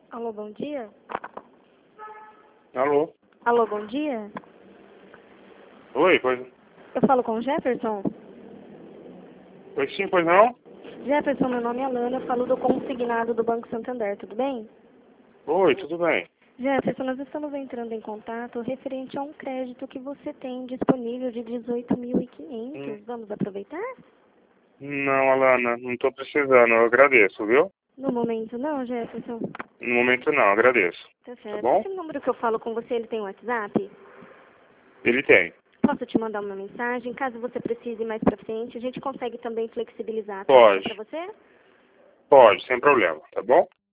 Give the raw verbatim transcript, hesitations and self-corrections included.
Alô, bom dia? Alô? Alô, bom dia? Oi, pois... Eu falo com o Jefferson? Pois sim, pois não? Jefferson, meu nome é Alana, eu falo do consignado do Banco Santander, tudo bem? Oi, tudo bem? Jefferson, nós estamos entrando em contato referente a um crédito que você tem disponível de dezoito mil e quinhentos. Hum, Vamos aproveitar? Não, Alana, não tô precisando, eu agradeço, viu? No momento não, Jefferson. No momento não, agradeço. Tá Tá certo. bom? Esse número que eu falo com você, ele tem WhatsApp? Ele tem. Posso te mandar uma mensagem? Caso você precise mais pra frente, a gente consegue também flexibilizar a tarifa Pode, pra você? pode, sem problema, tá bom?